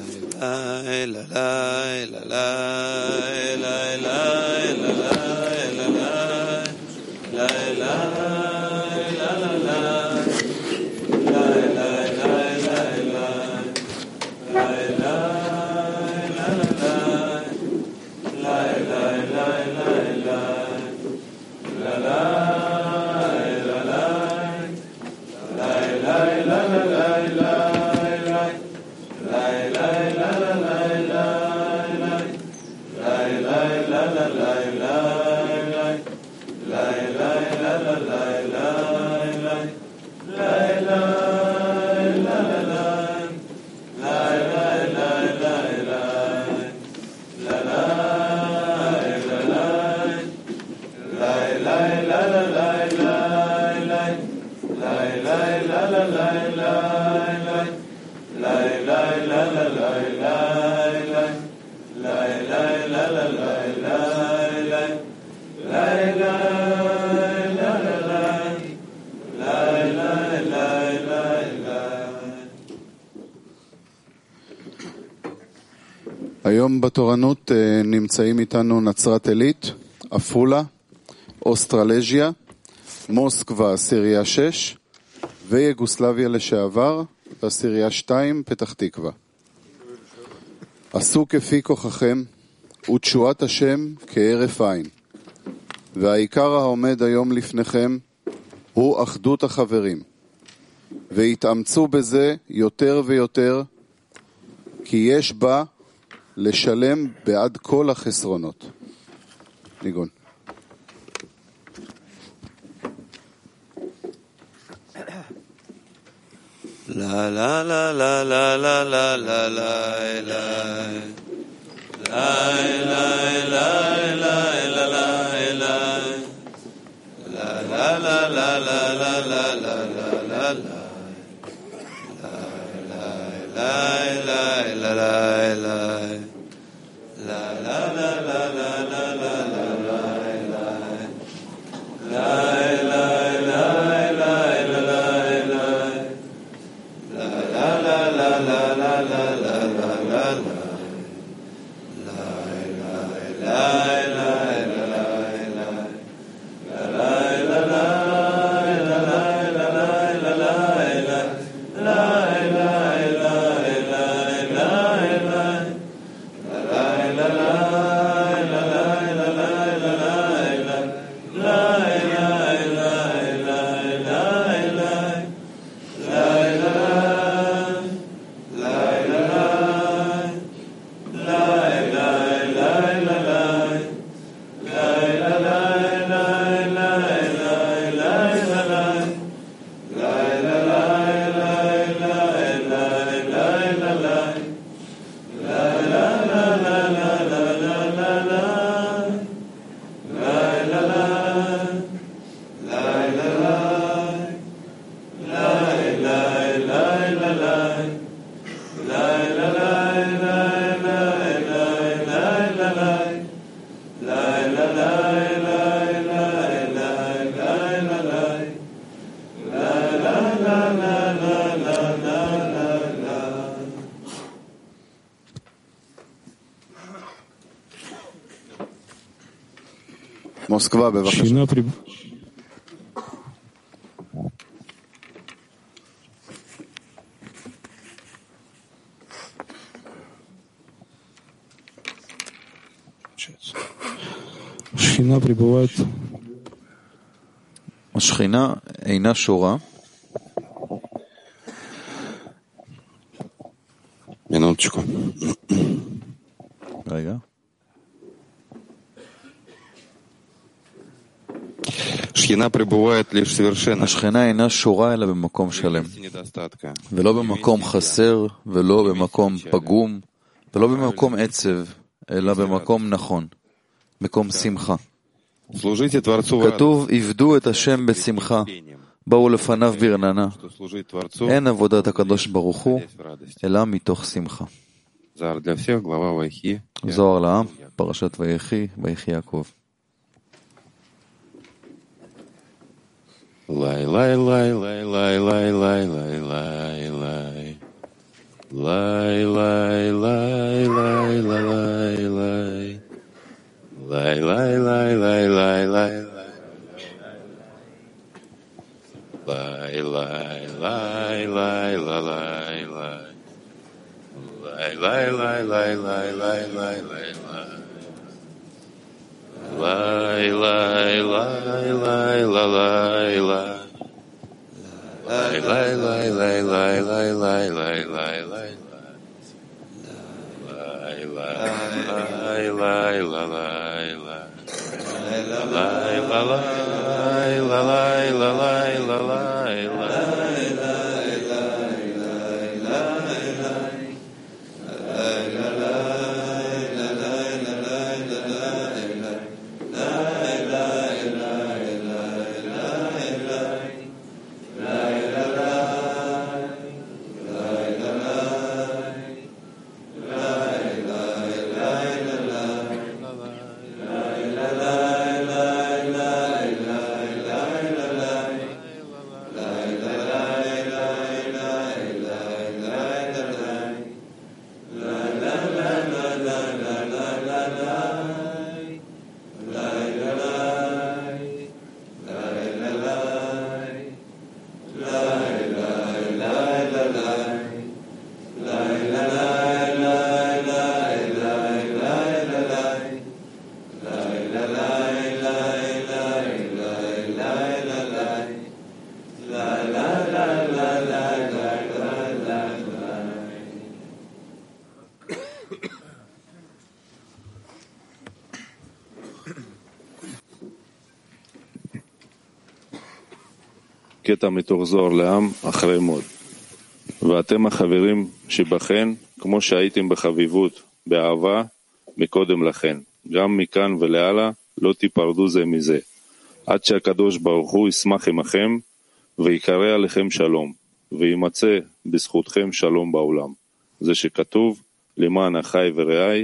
היום בתורנות נמצאים איתנו נצרת עילית, עפולה, אוסטרלזיה, מוסקבה, סיריה 6 ויוגוסלביה לשעבר, וסיריה 2, פתח תקווה. עשו כפי כוחכם ותשועת השם כהרף עין, והעיקר העומד היום לפניכם הוא אחדות החברים, והתאמצו בזה יותר ויותר, כי יש בה לשלם בעד כל החסרונות. ניגון. La la la la la la la la la מוסקבה, בבקשה. השכינה пребывает. השכינה אינה שורה. מינוטשקו. רגע. השכינה אינה שורה אלא במקום שלם, ולא במקום חסר, ולא במקום פגום, ולא במקום עצב, אלא במקום נכון, מקום שמחה. כתוב, עבדו את השם בשמחה, באו לפניו ברננה. אין עבודת הקדוש ברוך הוא, אלא מתוך שמחה. זוהר לעם, פרשת ויחי, ויחי יעקב. Lay, lay, lay, lay, lay, lay, lay, lay, lay, lay. Lay, lay, lay, lay, lay, lay. Lay, lay, lay, lay, lay, lay, lay. Lay, lay, lay, lay, lay, lay. Lay, lay, lay, lay, lay, lay, lay, lay, lay. Lay, lay, lay, lay, lay, lay. Lay, lay, lay, lay, lay, lay, lay, lay, lay, lay. Lay, lay, lay, lay, lay, lay. Lay, lay, lay, lay, lay, lay, lay. קטע מתוך זוהר לעם אחרי מות. ואתם החברים שבכן, כמו שהייתם בחביבות, באהבה, מקודם לכן. גם מכאן ולהלאה לא תיפרדו זה מזה. עד שהקדוש ברוך הוא ישמח עמכם, ויקרא עליכם שלום, וימצא בזכותכם שלום בעולם. זה שכתוב, למען אחי ורעי,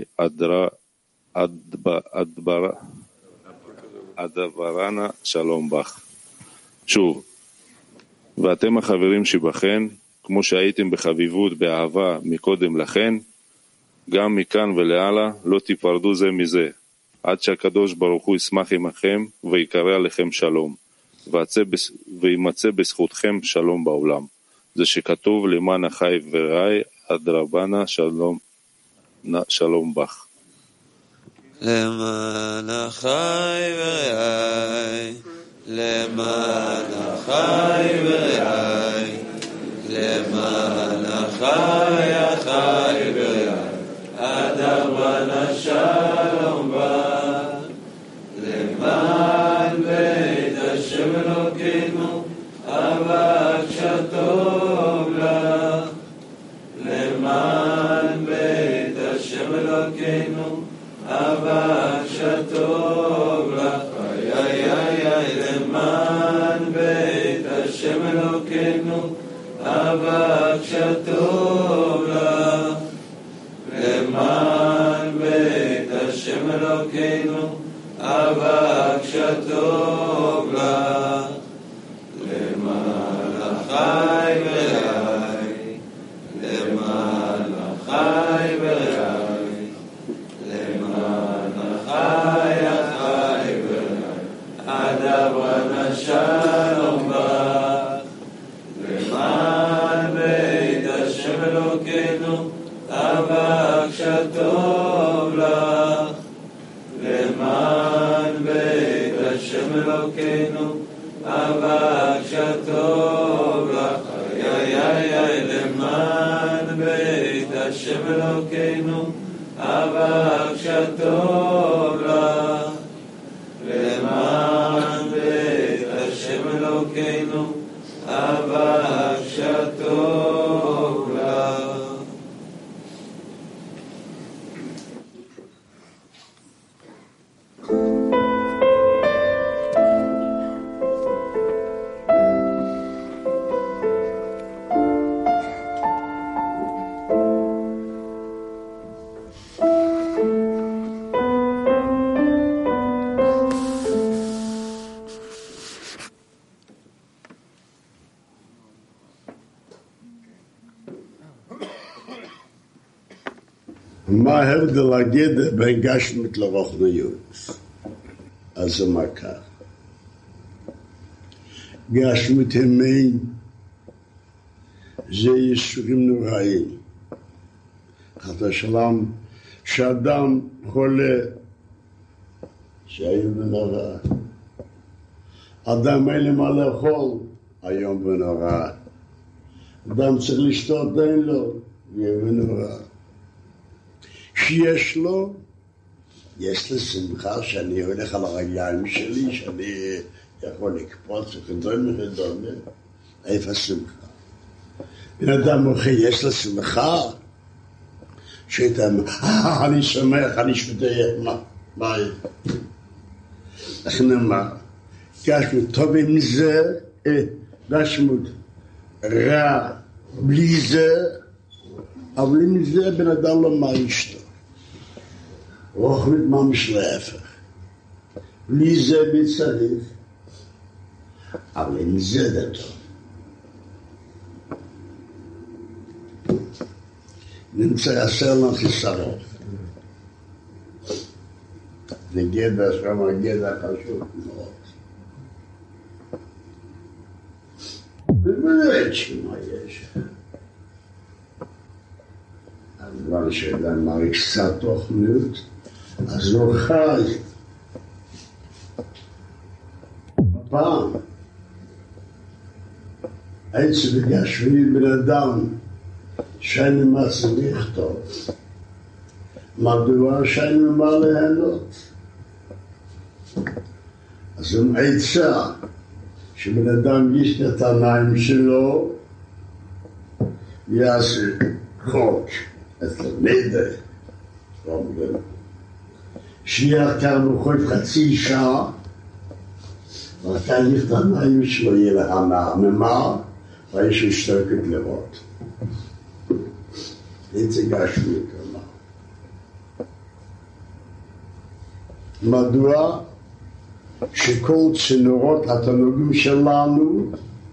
אדברנה שלום בך. שוב, ואתם החברים שבכן, כמו שהייתם בחביבות, באהבה, מקודם לכן, גם מכאן ולהלאה לא תיפרדו זה מזה, עד שהקדוש ברוך הוא ישמח עמכם, ויקרא עליכם שלום, וימצא בזכותכם שלום בעולם. זה שכתוב, למען אחי ורעי, אדרבנה שלום בך. למען אחי ורעי, למען אחי ורעי, למען אחי ורעי, אדרבנה שלום בך. למען בית השם אלוקינו, אבק שטוב לך. למען בית השם אלוקינו, אבק שטוב לך. למען בית השם אלוקינו, אבק שטוב לך. למען בית השם אלוקינו, אבק שטוב לך. למען אחי ורעי, למען אחי ורעי, למען אחי ורעי, אדרבנה שלום בך. למען בית השם אלוקינו, אבק שטוב לך. למען בית השם אלוקינו, אבק שטוב לך. למען בית השם אלוקינו, אבק שטוב לך. למען בית השם אלוקינו, אבק שטוב לך. מה ההבדל להגיד בין גשמית לרוחניות? אז זה מה כך. גשמית המין זה ייסורים נוראים. חס ושלום, שאדם חולה, שהיום ונורא. אדם אין לו מה לאכול, היום ונורא. אדם צריך לשתות, אין לו, יהיה ונורא. שיש לו, יש לי שמחה שאני הולך על הרגליים שלי, שאני יכול לקפוץ וכדומה. איפה שמחה? בן אדם מוכר, יש לו שמחה, שאתה אני שמח, אני שותף, מה? איך נאמר? גשמות טוב עם זה, גשמות רע בלי זה, אבל עם זה בן אדם לא מרגיש טוב. רוחנית ממש להפך. בלי זה מצריך, אבל עם זה זה טוב. נמצא עשר לנו חיסרון. זה גדע שם, הגדע חשוב מאוד. ובאמת שמה יש. אז דבר שאדם מרגיש קצת תוכניות, אז הוא חי. פעם, הייתי בגשמי בן אדם, שאני מצליח טוב. מדוע שאני מה ליהנות? אז הוא עצה שבן אדם יש את העיניים שלו, יעשה חוק, את המדע, שיהיה כאן בחוד חצי שעה, ואתה יש את העיניים שלו, יהיה לה מהממה, ויש השתוקת לראות. זה גשמי כמה. מדוע? שכל צינורות התענוגים שלנו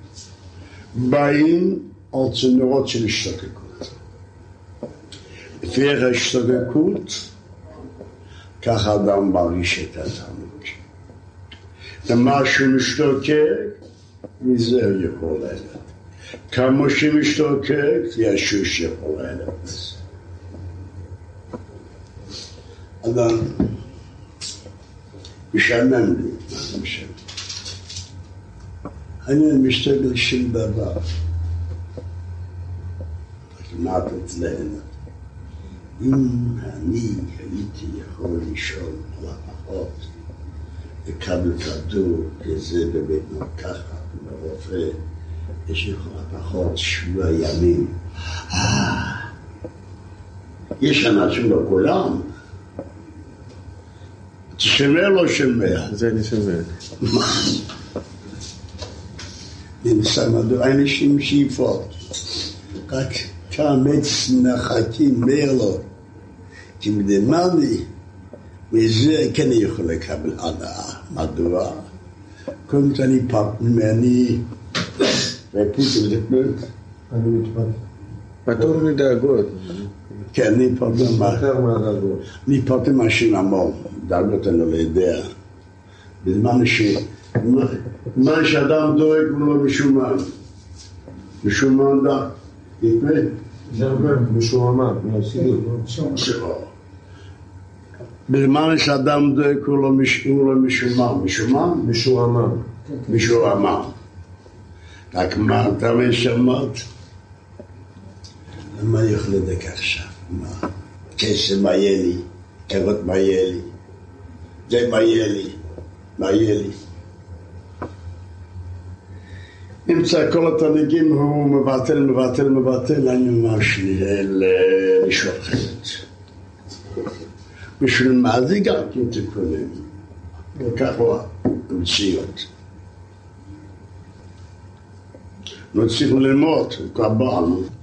באים על צינורות של השתוקקות. לפי ההשתוקקות, כך האדם מרגיש את התענוג. ומה שהוא משתוקק, מזה הוא יכול ליהנות. כמה שמשתוקק, ישו שיכול ליהנות. אדם משעמם לי, מה זה משעמם? אני משתוקק שום דבר. כמעט אצלנו. אם אני הייתי יכול לשאול על הפחות, לקבל כדור כזה בבית מרקחת, ברופא, יש לך פחות שבוע ימים. יש אנשים בכולם. אתה שומע לא שומע? זה אני שומע. מה? נמצא מדוע אנשים שאיפות. רק כאמץ נחקים מרלו. כמדמני, מזה כן יכול לקבל הנאה. מדוע? קודם אני ממני ופוטו לפנות. אני מתפטר. פטור מדאגות. כן, אני פטור מהדאגות. אני פטור מהשינמון. דאגות אני לא יודע. בזמן שאדם דואג הוא לא משומן. משומן דאג. יפה? זה הרבה משועמם, מהסידור. בזמן שאדם דואג הוא לא משומן. משומן? משועמם. משועמם. רק מה אתה משמעת? מה יכול לדק עכשיו? מה? כסף מה יהיה לי? כבוד מה יהיה לי? זה מה יהיה לי? מה יהיה לי? נמצא כל התנהגים הוא מבטל, אני ממש לשאול אחרת. בשביל מה זה גם כן תיקונים? וכך הוא המציאות. לא צריכים ללמוד, קבענו.